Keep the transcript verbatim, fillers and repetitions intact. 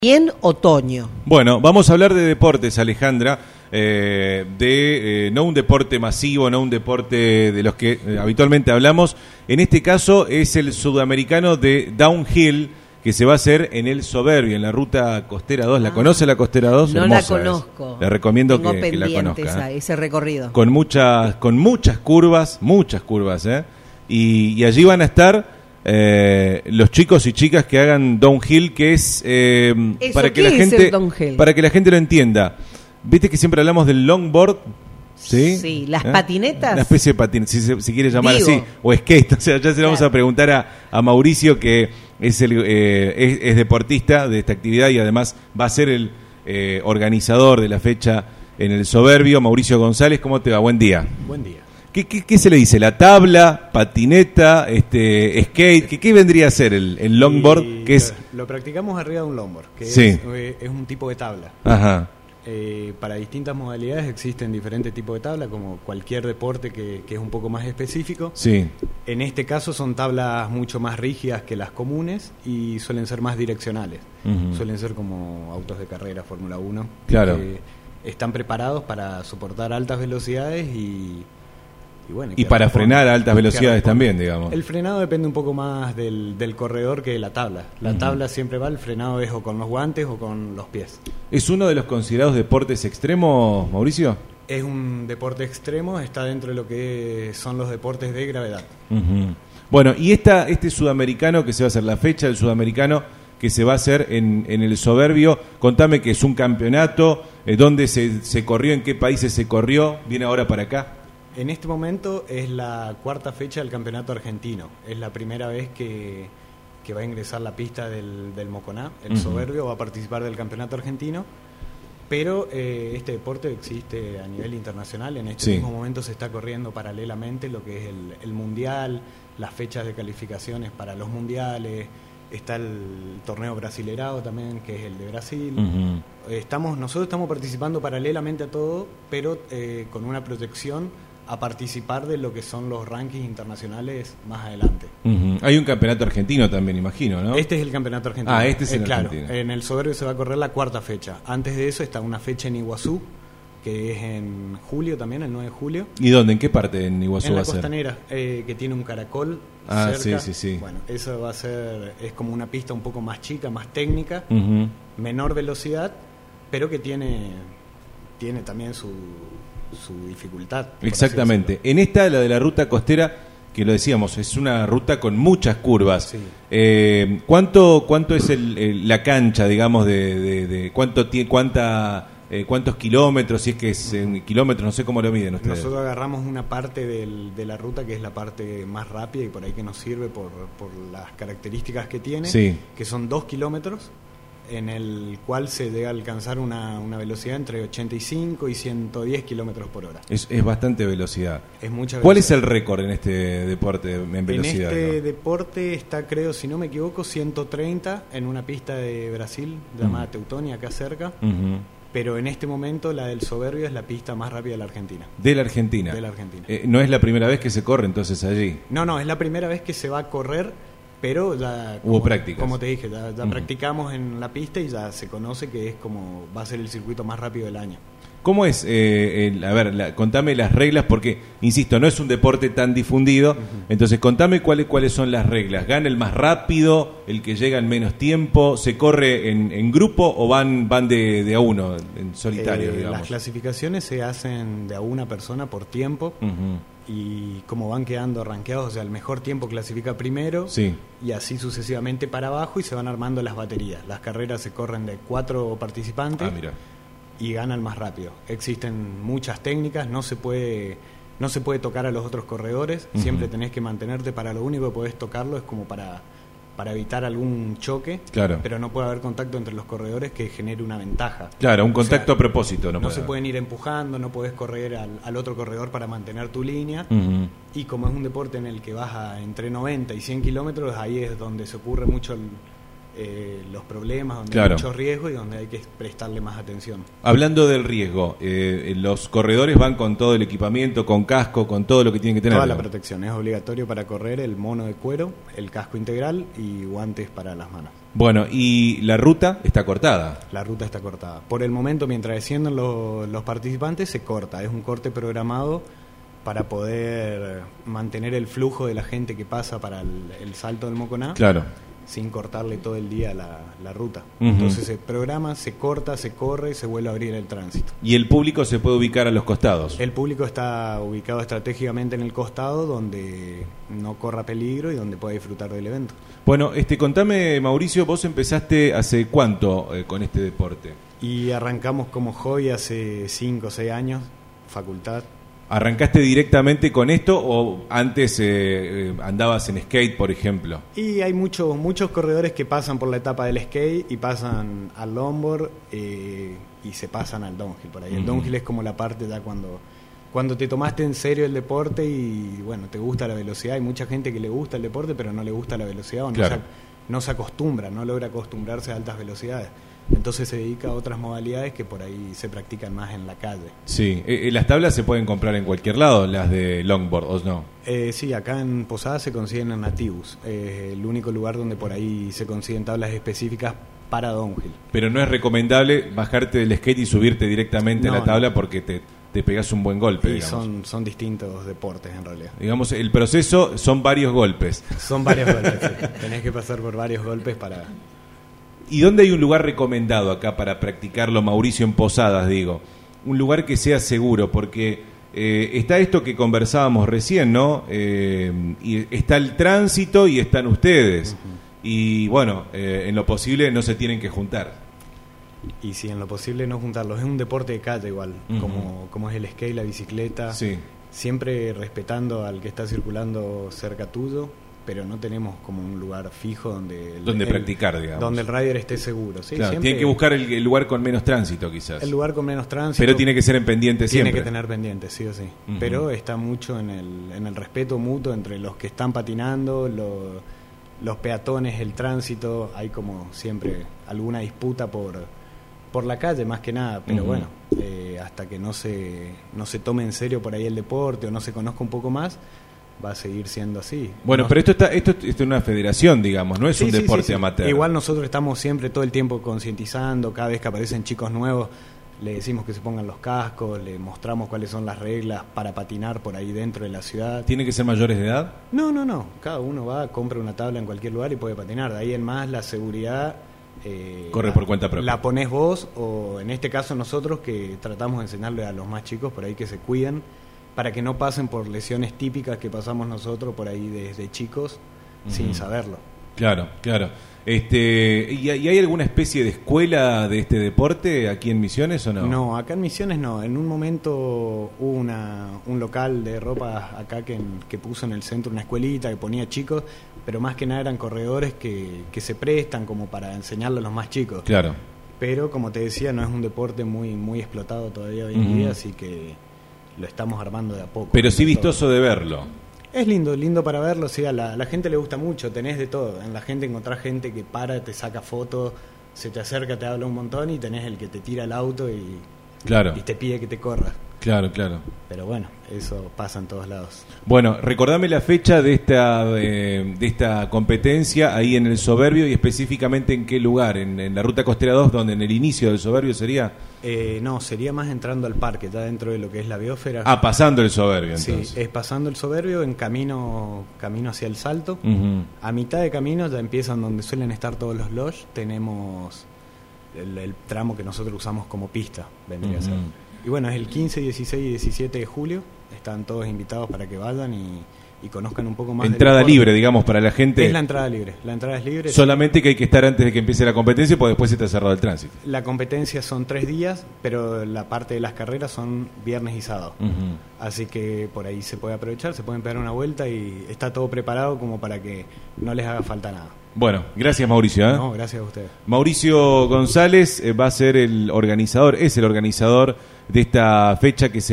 En otoño. Bueno, vamos a hablar de deportes, Alejandra, eh, de eh, no un deporte masivo, no un deporte de los que eh, habitualmente hablamos. En este caso es el sudamericano de downhill que se va a hacer en el Soberbio, en la ruta costera dos. ¿La ah, conoce la costera dos? No Hermosa la conozco. Es. Le recomiendo Tengo que, que la conozca. Esa, ¿eh? ese recorrido. Con muchas, con muchas curvas, muchas curvas, ¿eh? Y, y allí van a estar Eh, los chicos y chicas que hagan downhill, que es eh, para que la gente para que la gente lo entienda. Viste que siempre hablamos del longboard, sí, sí, las ¿eh? patinetas, una especie de patineta, si se si quiere llamar Digo. así, o skate. O sea, ya se lo claro. vamos a preguntar a, a Mauricio, que es el eh, es, es deportista de esta actividad y además va a ser el eh, organizador de la fecha en el Soberbio. Mauricio González, ¿cómo te va? Buen día. Buen día. ¿Qué, qué, ¿Qué se le dice? ¿La tabla, patineta, este, skate? ¿Qué, qué vendría a ser el, el longboard? Y Que es... lo, lo practicamos arriba de un longboard, que sí. es, es un tipo de tabla. Ajá. Eh, para distintas modalidades existen diferentes tipos de tabla, como cualquier deporte que, que es un poco más específico. Sí. En este caso son tablas mucho más rígidas que las comunes y suelen ser más direccionales. Uh-huh. Suelen ser como autos de carrera, Fórmula uno. Claro. Que están preparados para soportar altas velocidades y... Y, bueno, y para frenar a altas velocidades también, digamos. El frenado depende un poco más del, del corredor que de la tabla. La uh-huh. tabla siempre va, el frenado es o con los guantes o con los pies. ¿Es uno de los considerados deportes extremos, Mauricio? Es un deporte extremo, está dentro de lo que son los deportes de gravedad. Uh-huh. Bueno, y esta, este sudamericano que se va a hacer, la fecha del sudamericano que se va a hacer en, en el Soberbio, contame que es un campeonato, eh, dónde se, se corrió, en qué países se corrió, viene ahora para acá. En este momento es la cuarta fecha del campeonato argentino. Es la primera vez que, que va a ingresar la pista del, del Moconá. El uh-huh. Soberbio va a participar del campeonato argentino. Pero eh, este deporte existe a nivel internacional. En este sí. mismo momento se está corriendo paralelamente lo que es el, el mundial, las fechas de calificaciones para los mundiales. Está el torneo brasilerado también, que es el de Brasil. Uh-huh. Estamos, nosotros estamos participando paralelamente a todo, pero eh, con una proyección a participar de lo que son los rankings internacionales más adelante. Uh-huh. Hay un campeonato argentino también, imagino, ¿no? Este es el campeonato argentino. Ah, este es el eh, claro, argentino. En el Soberbio se va a correr la cuarta fecha. Antes de eso está una fecha en Iguazú, que es en julio también, el nueve de julio. ¿Y dónde? ¿En qué parte en Iguazú en va a ser? En la costanera, eh, que tiene un caracol ah, cerca. sí, sí, sí. Bueno, eso va a ser, es como una pista un poco más chica, más técnica, uh-huh. menor velocidad, pero que tiene, tiene también su... su dificultad. Exactamente. En esta, la de la ruta costera, que lo decíamos, es una ruta con muchas curvas. Sí. Eh, ¿cuánto, cuánto es el, el, la cancha, digamos, de, de, de cuánto tiene, cuánta, eh, cuántos kilómetros, si es que es en kilómetros, no sé cómo lo miden ustedes? Nosotros agarramos una parte del, de la ruta que es la parte más rápida y por ahí que nos sirve por, por las características que tiene, sí. que son dos kilómetros, en el cual se debe alcanzar una, una velocidad entre ochenta y cinco y ciento diez kilómetros por hora. Es, es bastante velocidad. Es mucha velocidad. ¿Cuál es el récord en este deporte en velocidad? En este ¿no? deporte está, creo, si no me equivoco, ciento treinta en una pista de Brasil llamada uh-huh. Teutonia, acá cerca. Uh-huh. Pero en este momento la del Soberbio es la pista más rápida de la Argentina. ¿De la Argentina? De la Argentina. Eh, ¿No es la primera vez que se corre entonces allí? No, no, es la primera vez que se va a correr. Pero ya, hubo como, prácticas. Como te dije, ya, ya uh-huh. practicamos en la pista y ya se conoce que es como va a ser el circuito más rápido del año. ¿Cómo es? Eh, el, a ver, la, contame las reglas porque, insisto, no es un deporte tan difundido. Uh-huh. Entonces, contame cuáles cuáles son las reglas. ¿Gana el más rápido, el que llega en menos tiempo? ¿Se corre en, en grupo o van van de, de a uno, en solitario, eh, digamos? Las clasificaciones se hacen de a una persona por tiempo. Uh-huh. Y como van quedando rankeados, o sea, el mejor tiempo clasifica primero, sí. y así sucesivamente para abajo, y se van armando las baterías. Las carreras se corren de cuatro participantes ah, mira. y gana el más rápido. Existen muchas técnicas, no se puede no se puede tocar a los otros corredores, uh-huh. siempre tenés que mantenerte, para lo único que podés tocarlo es como para, para evitar algún choque, claro. pero no puede haber contacto entre los corredores que genere una ventaja. Claro, un contacto o sea, a propósito. No, no puede se haber. pueden ir empujando, no podés correr al, al otro corredor para mantener tu línea, uh-huh. y como es un deporte en el que vas a entre noventa y cien kilómetros, ahí es donde se ocurre mucho el, eh, los problemas, donde claro. hay mucho riesgo y donde hay que prestarle más atención. Hablando del riesgo, eh, los corredores van con todo el equipamiento, con casco, con todo lo que tienen que tener. Toda la protección, es obligatorio para correr el mono de cuero, el casco integral y guantes para las manos. Bueno, y la ruta está cortada. La ruta está cortada. Por el momento, mientras descienden los, los participantes, se corta. Es un corte programado para poder mantener el flujo de la gente que pasa para el, el salto del Moconá. Claro. Sin cortarle todo el día la, la ruta. Uh-huh. Entonces se programa, se corta, se corre y se vuelve a abrir el tránsito. ¿Y el público se puede ubicar a los costados? El público está ubicado estratégicamente en el costado, donde no corra peligro y donde pueda disfrutar del evento. Bueno, este, contame, Mauricio, vos empezaste hace cuánto eh, con este deporte. Y arrancamos como hobby hace cinco o seis años, facultad. ¿Arrancaste directamente con esto o antes eh, eh, andabas en skate, por ejemplo? Y hay muchos muchos corredores que pasan por la etapa del skate y pasan al longboard eh, y se pasan al downhill por ahí. El uh-huh. downhill es como la parte ya cuando, cuando te tomaste en serio el deporte y bueno, te gusta la velocidad. Hay mucha gente que le gusta el deporte pero no le gusta la velocidad o no, claro. se, no se acostumbra, no logra acostumbrarse a altas velocidades. Entonces se dedica a otras modalidades que por ahí se practican más en la calle. Sí, eh, las tablas se pueden comprar en cualquier lado, las de longboard, ¿o no? Eh, sí, acá en Posada se consiguen en Nativus, eh, el único lugar donde por ahí se consiguen tablas específicas para downhill. Pero no es recomendable bajarte del skate y subirte directamente no, a la tabla no. porque te, te pegas un buen golpe, y digamos. Son, son distintos deportes en realidad. Digamos, el proceso son varios golpes. Son varios golpes, sí. Tenés que pasar por varios golpes para... ¿Y dónde hay un lugar recomendado acá para practicarlo, Mauricio, en Posadas, digo? Un lugar que sea seguro, porque eh, está esto que conversábamos recién, ¿no? Eh, y está el tránsito y están ustedes. Uh-huh. Y bueno, eh, en lo posible no se tienen que juntar. Y si en lo posible no juntarlos. Es un deporte de calle igual, uh-huh. como, como es el skate, la bicicleta. Sí. Siempre respetando al que está circulando cerca tuyo, pero no tenemos como un lugar fijo donde el, donde el, practicar, digamos. Donde el rider esté seguro. Sí, claro, siempre tiene que buscar el, el lugar con menos tránsito, quizás. El lugar con menos tránsito. Pero tiene que ser en pendiente siempre. Tiene que tener pendiente, sí o sí. Uh-huh. Pero está mucho en el, en el respeto mutuo entre los que están patinando, lo, los peatones, el tránsito. Hay como siempre alguna disputa por, por la calle, más que nada. Pero uh-huh. bueno, eh, hasta que no se, no se tome en serio por ahí el deporte o no se conozca un poco más, va a seguir siendo así. Bueno, no, pero esto está esto, esto es una federación, digamos, no es sí, un sí, deporte sí, sí. amateur. Igual nosotros estamos siempre todo el tiempo concientizando, cada vez que aparecen chicos nuevos le decimos que se pongan los cascos, le mostramos cuáles son las reglas para patinar por ahí dentro de la ciudad. ¿Tienen que ser mayores de edad? No, no, no, cada uno va, compra una tabla en cualquier lugar y puede patinar. De ahí en más la seguridad eh, corre la, por cuenta propia. La ponés vos o en este caso nosotros que tratamos de enseñarle a los más chicos por ahí que se cuiden para que no pasen por lesiones típicas que pasamos nosotros por ahí desde chicos uh-huh. sin saberlo. Claro, claro. Este, ¿y, ¿Y hay alguna especie de escuela de este deporte aquí en Misiones o no? No, acá en Misiones no. En un momento hubo una, un local de ropa acá que, que puso en el centro una escuelita que ponía chicos, pero más que nada eran corredores que, que se prestan como para enseñarle a los más chicos. Claro. Pero como te decía, no es un deporte muy, muy explotado todavía hoy en uh-huh. día, así que lo estamos armando de a poco. Pero sí vistoso de verlo. Es lindo, lindo para verlo, sí, a la, a la gente le gusta mucho, tenés de todo. En la gente encontrás gente que para, te saca fotos, se te acerca, te habla un montón y tenés el que te tira el auto y, claro. y te pide que te corras. Claro, claro. Pero bueno, eso pasa en todos lados. Bueno, recordame la fecha de esta eh, de esta competencia ahí en el Soberbio y específicamente en qué lugar, en, en la Ruta Costera dos, donde en el inicio del Soberbio sería... Eh, no, sería más entrando al parque, ya dentro de lo que es la biosfera. Ah, pasando el Soberbio entonces. Sí, es pasando el Soberbio en camino camino hacia el Salto. Uh-huh. A mitad de camino ya empiezan donde suelen estar todos los lodge, tenemos el, el tramo que nosotros usamos como pista, vendría uh-huh. a ser. Y bueno, es el quince, dieciséis y diecisiete de julio. Están todos invitados para que vayan y, y conozcan un poco más. Entrada libre, digamos, para la gente. Es la entrada libre. La entrada es libre. Solamente que hay que estar antes de que empiece la competencia, porque después se está cerrado el tránsito. La competencia son tres días, pero la parte de las carreras son viernes y sábado. Uh-huh. Así que por ahí se puede aprovechar, se pueden pegar una vuelta y está todo preparado como para que no les haga falta nada. Bueno, gracias Mauricio. ¿eh? No, gracias a ustedes. Mauricio González eh, va a ser el organizador, es el organizador de esta fecha que se